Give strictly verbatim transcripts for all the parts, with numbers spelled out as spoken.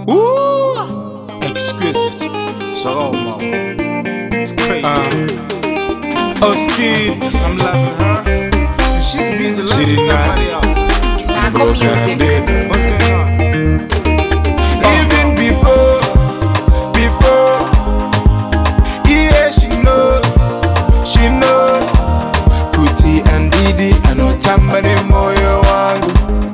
Ooh, exquisite. So, oh, mama, it's crazy. Uh, oh, Skid, I'm loving her. And she's busy loving somebody else. Nago Music. What's going on? Even before, before, yeah, she knows, she knows. Kuti and Didi, anotambane moyo wangu.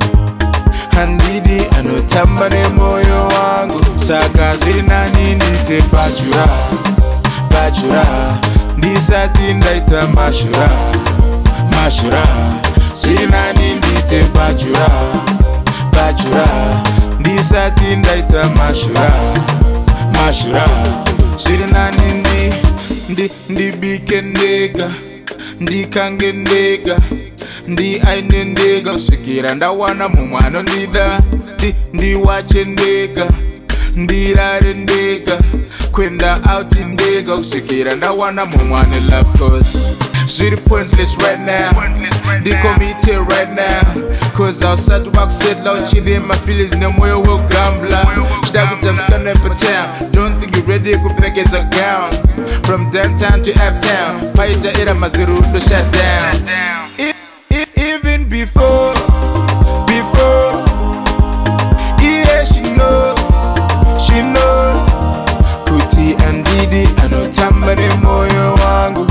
Handidi, anotambane moyo wangu. Saka zina nindite bajura, bajura. Ndisati ndaita mashura, mashura. Zina nindite bajura, bajura. Ndisati ndaita mashura, mashura. Zina nindi, ndi, ndi bikendega. Ndi kangendega, ndi ainendega. Sikira ndawana mumwano ndida. Ndi, ndi wachendega, ndi rarendega. Kwenda out indega. Usikira ndawana mumwano love cause Ziri pointless right now. They commit it right now. Cause outside to back set loud shit in my feelings no moyo will gambler. Shdagu time scanner per town. Don't think you ready to pick as a gown. From downtown to uptown. Paita era maziru to shut down. E e even before, before, yeah she knows, she knows. Kuti and Didi anotambane moyo wangu.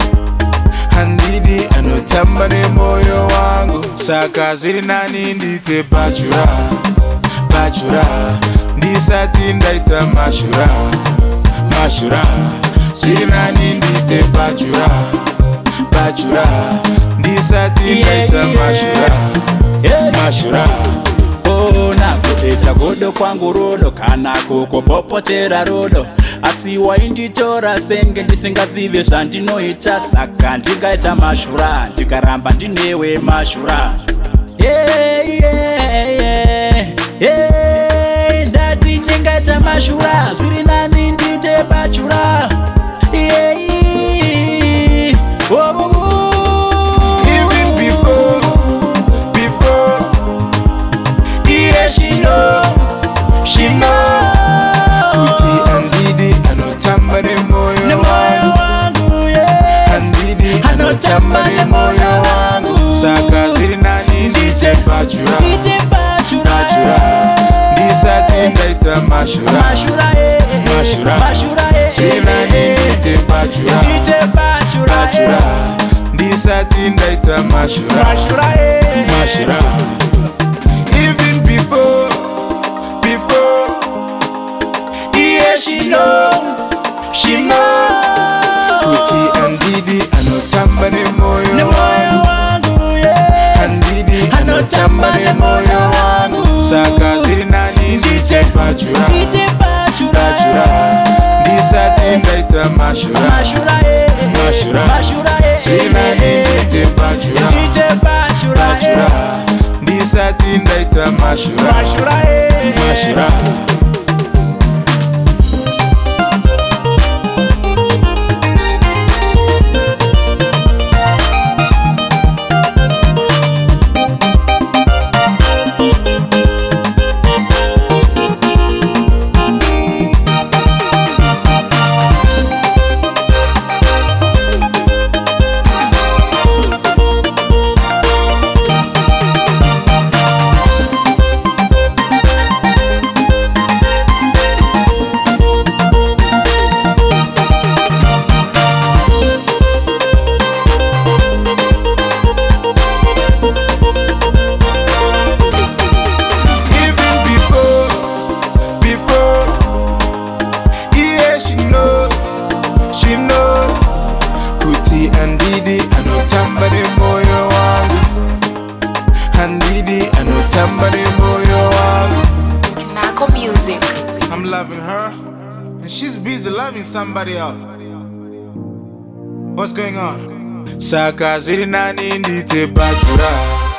Handidi anotambane moyo wangu. Saka ziri nani ndite bajura, bajura. Ndisati ndaita mashura, mashura. Ziri nani ndite bajura, bajura. Ndisati ndaita mashura, mashura. Oh, nakupeta godo kwangu rodo. Kana kuko popotera rodo. Asi wainditora senge ndisingazive zvandinoita. Saka ndingaita mashura, ndikaramba ndinewe mashura. Hey, yeah, yeah, yeah. Ndati ndingaita mashura. Zviri nani ndite bachura. Yeah, yeah. Oh, oh, oh. Even before, before, yeah she knows, she knows. Kuti and Didi anotambane moyo wangu. Handidi anotambane moyo wangu. Saka ziri nani ndite bajura, bajura. Ndisati ndaita mashura, mashura. Ziri nani ndite bajura, bajura. Ndisati ndaita mashura, mashura. Even before, before, yeah she knows, she knows. Kuti and Didi anotambane moyo wangu. Handidi anotambane moyo wangu. Saka ziri nani ndite bajura, bajura. Ndisati ndaita mashura, mashura. Ziri nani ndite bajura, bajura. Ndisati ndaita mashura, mashura. Handidi anotambane moyo wangu. Handidi anotambane moyo wangu. Nago Music. I'm loving her, and she's busy loving somebody else. What's going on? Saka ziri nani ndite bajura.